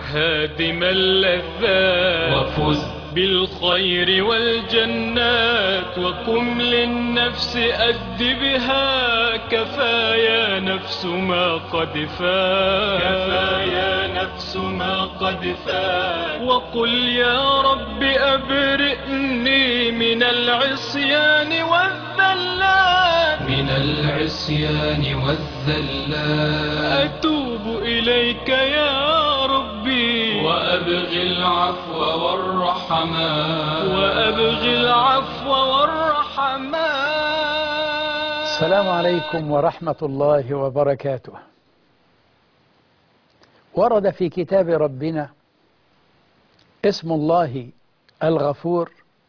هادم اللذات وفز بالخير والجنات وقم للنفس أدبها كفايا نفس ما قد فات كفايا نفس ما قد فات وقل يا رب أبرئني من العصيان والذلات من العصيان والذلات أتوب إليك يا ربي وأبغي العفو والرحمات وأبغي العفو والرحمات. السلام عليكم ورحمة الله وبركاته. ورد في كتاب ربنا اسم الله الغفور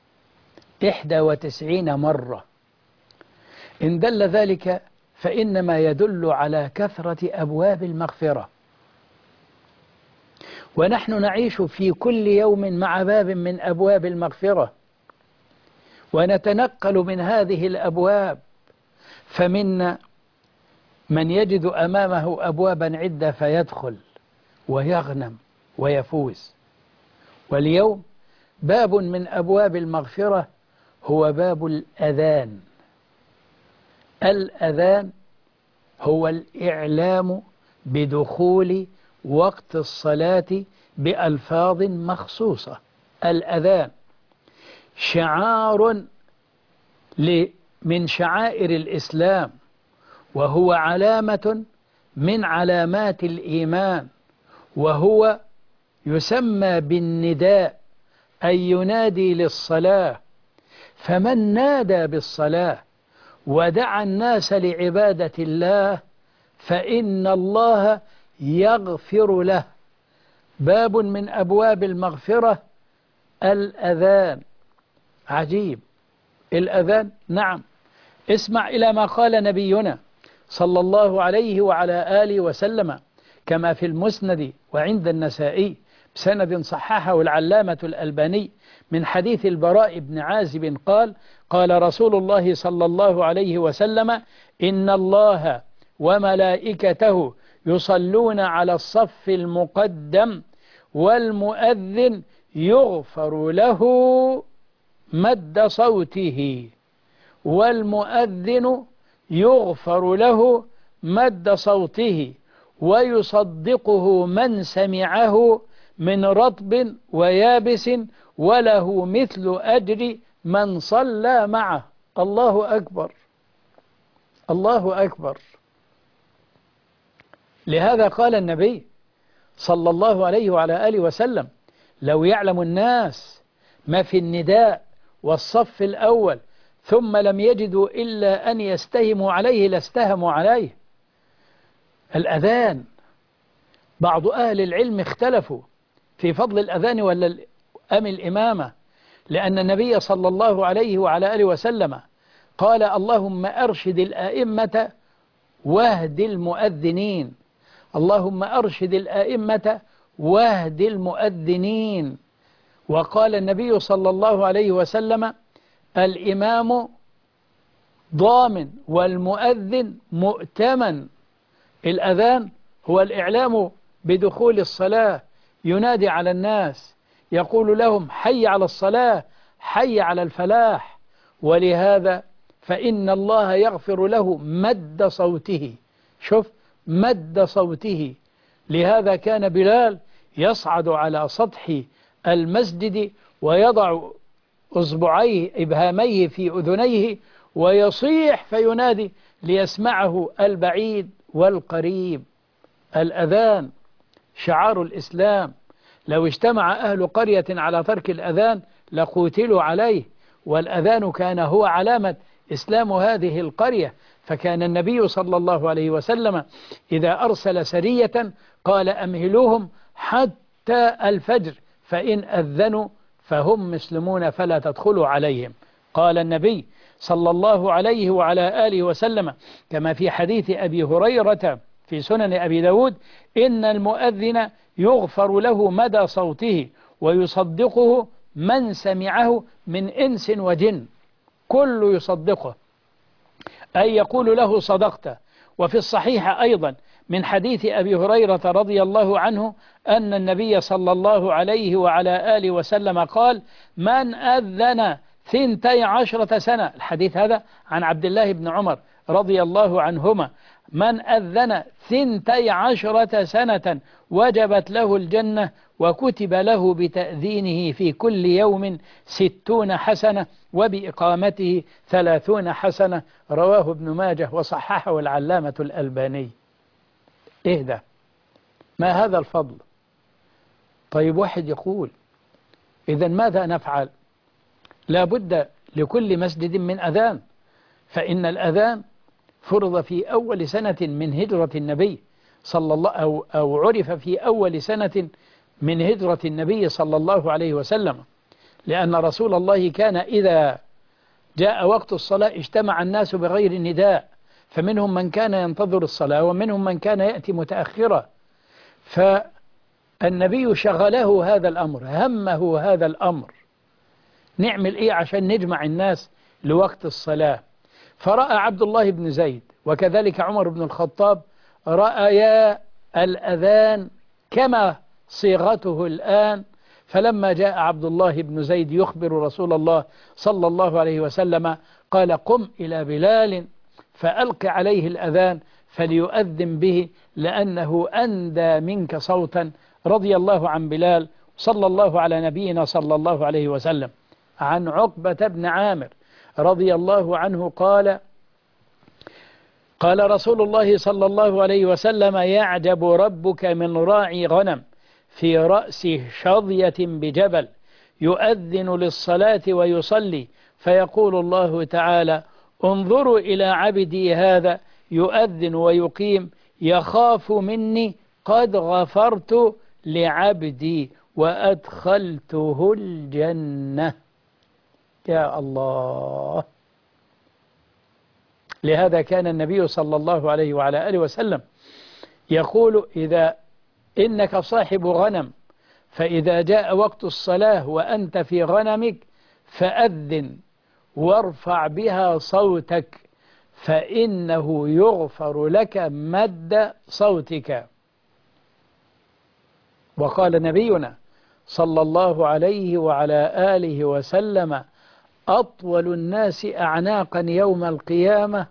91 مرة. إن دل ذلك فإنما يدل على كثرة أبواب المغفرة، ونحن نعيش في كل يوم مع باب من أبواب المغفرة، ونتنقل من هذه الأبواب، فمنا من يجد أمامه أبوابا عدة فيدخل ويغنم ويفوز. واليوم باب من أبواب المغفرة هو باب الأذان. الأذان هو الإعلام بدخول وقت الصلاة بألفاظ مخصوصة. الأذان شعار من شعائر الإسلام، وهو علامة من علامات الإيمان، وهو يسمى بالنداء، أي ينادي للصلاة. فمن نادى بالصلاة ودعا الناس لعبادة الله فإن الله يغفر له. باب من أبواب المغفرة الأذان. عجيب الأذان. نعم، اسمع إلى ما قال نبينا صلى الله عليه وعلى آله وسلم كما في المسند وعند النسائي بسند صححه العلامة الألباني من حديث البراء بن عازب قال: قال رسول الله صلى الله عليه وسلم: إن الله وملائكته يصلون على الصف المقدم والمؤذن يغفر له مد صوته. والمؤذن يغفر له مد صوته ويصدقه من سمعه من رطب ويابس وله مثل أجر من صلى معه. الله أكبر، الله أكبر. لهذا قال النبي صلى الله عليه وعلى آله وسلم: لو يعلم الناس ما في النداء والصف الأول ثم لم يجدوا إلا أن يستهموا عليه لاستهموا عليه. الأذان، بعض أهل العلم اختلفوا في فضل الأذان ولا أم الإمامة، لأن النبي صلى الله عليه وعلى آله وسلم قال: اللهم أرشد الآئمة واهد المؤذنين. اللهم أرشد الآئمة واهد المؤذنين. وقال النبي صلى الله عليه وسلم: الإمام ضامن والمؤذن مؤتمن. الأذان هو الإعلام بدخول الصلاة، ينادي على الناس يقول لهم: حي على الصلاة، حي على الفلاح. ولهذا فإن الله يغفر له مد صوته. شوف، مد صوته. لهذا كان بلال يصعد على سطح المسجد ويضع أصبعيه إبهاميه في أذنيه ويصيح فينادي ليسمعه البعيد والقريب. الأذان شعار الإسلام. لو اجتمع أهل قرية على ترك الأذان لقوتلوا عليه، والأذان كان هو علامة إسلام هذه القرية. فكان النبي صلى الله عليه وسلم إذا أرسل سرية قال: أمهلوهم حتى الفجر، فإن أذنوا فهم مسلمون فلا تدخلوا عليهم. قال النبي صلى الله عليه وعلى آله وسلم كما في حديث أبي هريرة في سنن أبي داود: إن المؤذن يغفر له مدى صوته ويصدقه من سمعه من إنس وجن. كل يصدقه، أي يقول له صدقت. وفي الصحيح أيضا من حديث أبي هريرة رضي الله عنه أن النبي صلى الله عليه وعلى آله وسلم قال: من أذن 12 سنة، الحديث هذا عن عبد الله بن عمر رضي الله عنهما، من أذن 12 سنة وجبت له الجنة، وكتب له بتأذينه في كل يوم 60 حسنة، وبإقامته 30 حسنة. رواه ابن ماجه وصححه العلامة الألباني. إيه ده؟ ما هذا الفضل؟ طيب واحد يقول: إذن ماذا نفعل؟ لا بد لكل مسجد من أذان، فإن الأذان فرض في أول سنة من هجرة النبي صلى الله أو عرف في أول سنة من هجرة النبي صلى الله عليه وسلم، لأن رسول الله كان إذا جاء وقت الصلاة اجتمع الناس بغير نداء، فمنهم من كان ينتظر الصلاة ومنهم من كان يأتي متأخرا، فالنبي شغله هذا الأمر، همه هذا الأمر، نعمل إيه عشان نجمع الناس لوقت الصلاة؟ فرأى عبد الله بن زيد وكذلك عمر بن الخطاب رأيا الأذان كما صيغته الآن، فلما جاء عبد الله بن زيد يخبر رسول الله صلى الله عليه وسلم قال: قم إلى بلال فألق عليه الأذان فليؤذن به لأنه أندى منك صوتا. رضي الله عن بلال. صلى الله على نبينا صلى الله عليه وسلم. عن عقبة بن عامر رضي الله عنه قال: قال رسول الله صلى الله عليه وسلم: يعجب ربك من راعي غنم في رأس شظية بجبل يؤذن للصلاة ويصلي، فيقول الله تعالى: انظروا إلى عبدي هذا يؤذن ويقيم يخاف مني قد غفرت لعبدي وأدخلته الجنة. يا الله. لهذا كان النبي صلى الله عليه وعلى آله وسلم يقول: إذا إنك صاحب غنم، فإذا جاء وقت الصلاة وأنت في غنمك فأذن وارفع بها صوتك فإنه يغفر لك مد صوتك. وقال نبينا صلى الله عليه وعلى آله وسلم: أطول الناس أعناقا يوم القيامة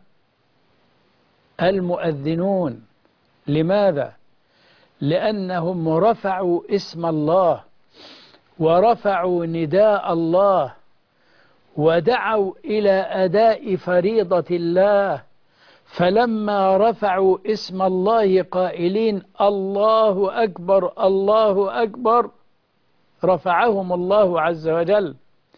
المؤذنون. لماذا؟ لأنهم رفعوا اسم الله ورفعوا نداء الله ودعوا إلى أداء فريضة الله، فلما رفعوا اسم الله قائلين الله أكبر الله أكبر رفعهم الله عز وجل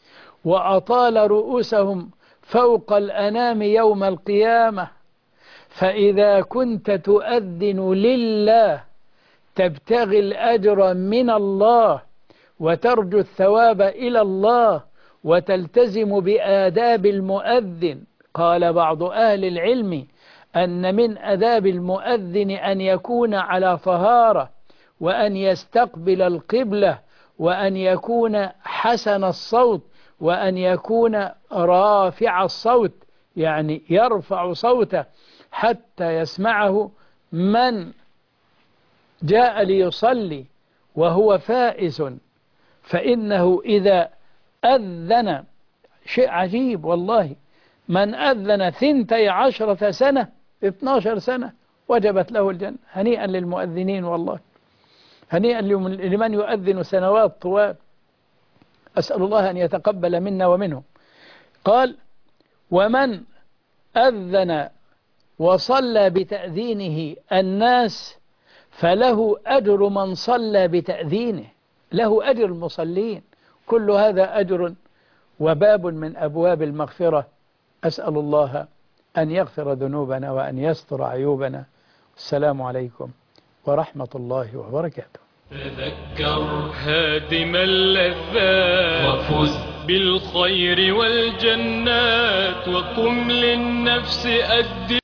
وأطال رؤوسهم فوق الأنام يوم القيامة. فإذا كنت تؤذن لله تبتغي الأجر من الله وترجو الثواب إلى الله وتلتزم بآداب المؤذن، قال بعض أهل العلم أن من آداب المؤذن أن يكون على طهارة، وأن يستقبل القبلة، وأن يكون حسن الصوت، وأن يكون رافع الصوت، يعني يرفع صوته حتى يسمعه من جاء ليصلي وهو فائز. فإنه إذا أذن، شيء عجيب والله، من أذن 12 سنة 12 سنة وجبت له الجنة. هنيئا للمؤذنين والله، هنيئا لمن يؤذن سنوات طوال. أسأل الله أن يتقبل منا ومنهم. قال: ومن أذن وصلى بتأذينه الناس فله أجر من صلى بتأذينه، له أجر المصلين. كل هذا أجر وباب من أبواب المغفرة. أسأل الله أن يغفر ذنوبنا وأن يستر عيوبنا. السلام عليكم ورحمة الله وبركاته. تذكر هادم اللذات وفز بالخير والجنات، وقم للنفس أدب